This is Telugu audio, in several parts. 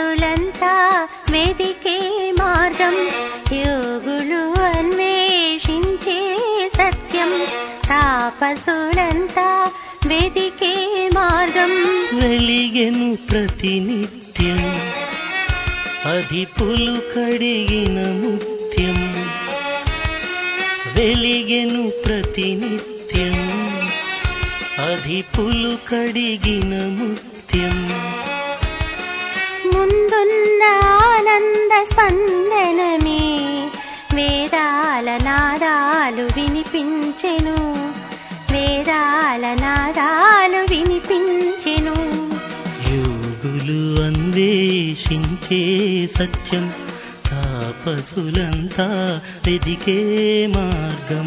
తాపసులంతా వెదికే మార్గం యోగులు అన్వేషించే సత్యం తాపసులంతా వెదికే మార్గం వెలిగెను ప్రతినిత్యం అధిపులు కడిగిన ముత్యం వెలిగెను ప్రతినిత్యం అధిపులు కడిగిన ముత్యం ముందున్న ఆనంద స్పందనమే వేదాల నాదాలు వినిపించెను వేదాల నాదాలు వినిపించెను యోగులు అన్వేషించే సత్యం తాపసులంతా వెదికే మార్గం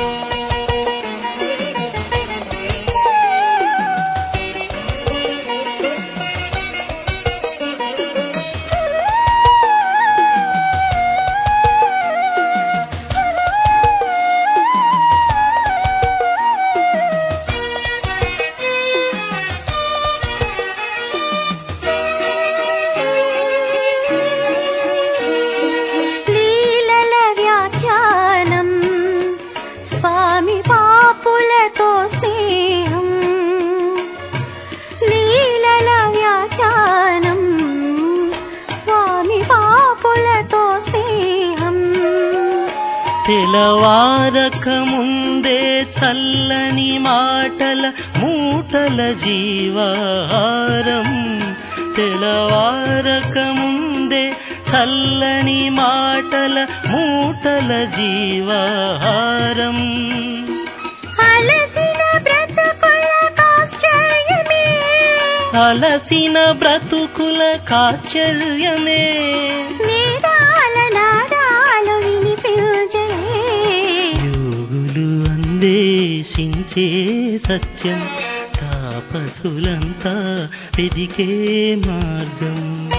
తెలవారక ముందే చల్లని మాటల మూటల జీవాహారం తెలవారక ముందే చల్లని మాటల మూటల జీవాహారం అలసిన బ్రతుకుల కాచర్యమే యోగులు అన్వేషించే సత్యం తాపసులంతా వెదికే మార్గం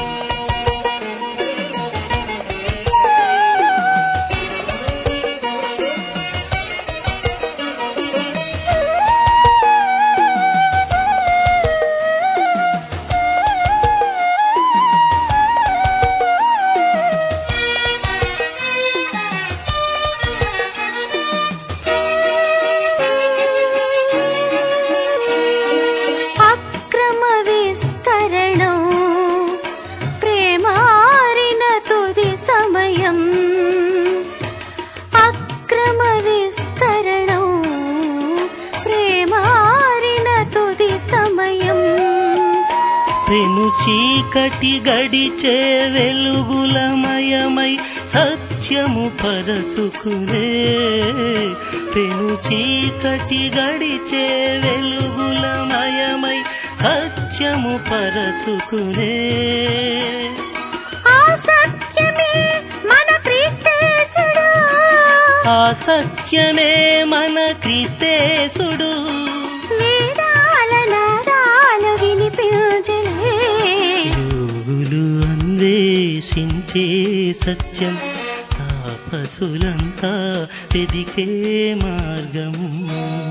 పెను చీకటి గడిచే వెలుగులమయమై సత్యము పరచుకునే పెను చీకటి గడిచే వెలుగులమయమై సత్యము పరచుకునే ఆ సత్యమే మన క్రీస్తేసుడు యోగులు అన్వేషించే సత్యం తాపసులంతా వెదికే మార్గం